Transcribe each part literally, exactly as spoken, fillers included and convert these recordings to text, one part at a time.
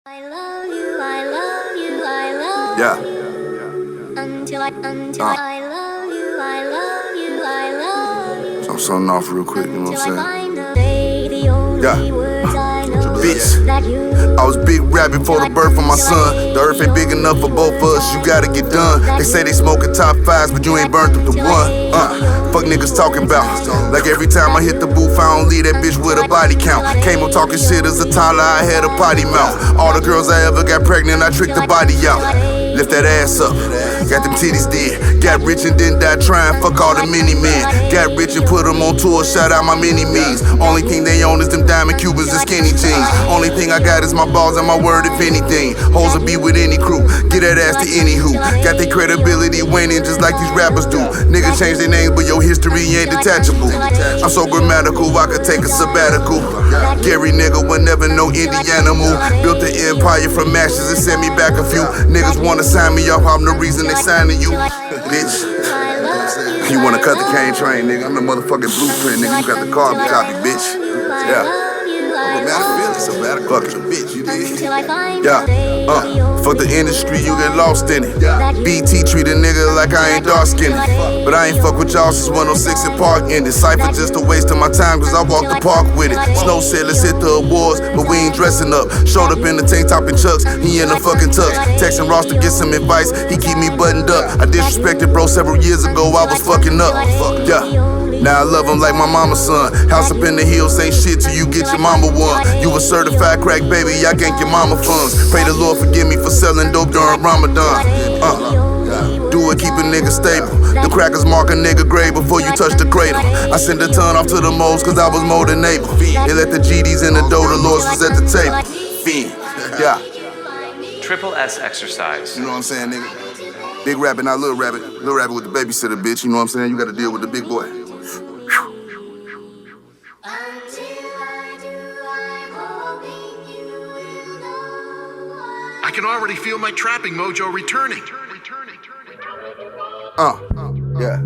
I love you, I love you, I love Yeah. you. Until I, until Uh. I love you, I love you, I love you. So I'm starting off real quick, you know what Until I I'm saying? find the day, the only Yeah. words I know Bitch. that you. I was big rap before the birth of my son. The earth ain't big enough for both of us, you gotta get done. They say they smoking top fives, but you ain't burnt up the one. Uh, fuck niggas talking about. Like every time I hit the booth, I don't leave that bitch with a body count. Came up talking shit as a toddler, I had a potty mouth. All the girls I ever got pregnant, I tricked the body out. Lift that ass up, got them titties dead. Got rich and then died trying, fuck all the mini men. Got rich and put them on tour, shout out my mini me's. Only thing they own is them diamond Cubans and skinny jeans. Only thing I got is my balls and my word if anything. Hoes will be with any crew, get that ass to any who. Got their credibility waning just like these rappers do. Niggas change their names but your history ain't detachable. I'm so grammatical, I could take a sabbatical. Gary nigga would never know Indiana move. Built the empire from ashes and sent me back a few. Niggas wanna sign me up, I'm the reason they signing you. Bitch, you wanna cut the cane train, nigga? I'm the motherfucking blueprint, nigga. You got the carbon copy, bitch. Yeah. Fuck it, bitch, you dig? Yeah, uh, fuck the industry, you get lost in it. B T treat a nigga like I ain't dark skinned. But I ain't fuck with y'all since one oh six in Park ended. Cypher just a waste of my time cause I walked the park with it. Snow said let's hit the awards, but we ain't dressing up. Showed up in the tank top and chucks, he in the fucking tux. Texting Ross to get some advice, he keep me buttoned up. I disrespected bro several years ago, I was fucking up. Yeah. Now I love him like my mama's son. House up in the hills ain't shit till you get your mama one. You a certified crack baby, I ganked your mama funds. Pray the Lord forgive me for selling dope during Ramadan. Uh, do it, keep a nigga stable. The crackers mark a nigga grave before you touch the cradle. I sent a ton off to the moles cause I was more than able. They let the G Ds in the door, the Lords was at the table. Fiend, yeah. Triple S exercise. You know what I'm saying, nigga? Big rabbit, not little rabbit. Little rabbit with the babysitter, bitch. You know what I'm saying? You gotta deal with the big boy. I can already feel my trapping mojo returning. Uh, yeah.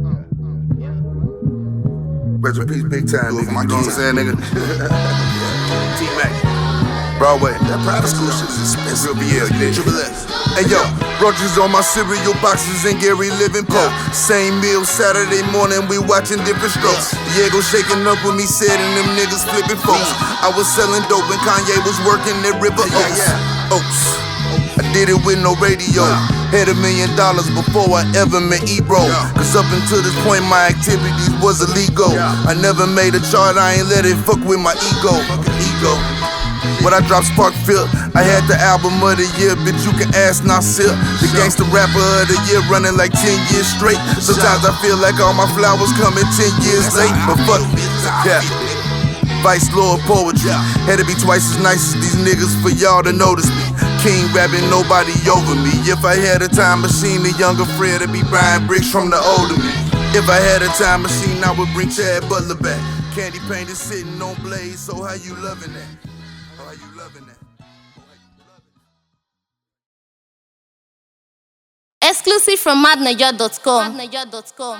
Rest in peace, big time, nigga. You know what I'm saying, nigga? T-Mac. Broadway. That private school shit is expensive. Real B L, you did Triple S. Hey yo, roaches on my cereal boxes and Gary living po. Same meal Saturday morning, we watching different strokes. Diego shaking up with me, said and them niggas flipping folks. I was selling dope and Kanye was working at River Oaks. Oaks. I did it with no radio. Had a million dollars before I ever met Ebro. Cause up until this point my activities was illegal. I never made a chart, I ain't let it fuck with my ego. Ego. When I dropped Spark Phil, I had the album of the year, bitch, you can ask Nasir. The gangster rapper of the year running like ten years straight. Sometimes I feel like all my flowers coming ten years late, but fuck it, yeah. Vice Lord poetry, had to be twice as nice as these niggas for y'all to notice me. King rapping, nobody over me. If I had a time machine, the younger Fred would be buying bricks from the older me. If I had a time machine, I would bring Chad Butler back. Candy painted sitting on Blaze, so how you loving that? How you loving that? Exclusive from madnaja dot com.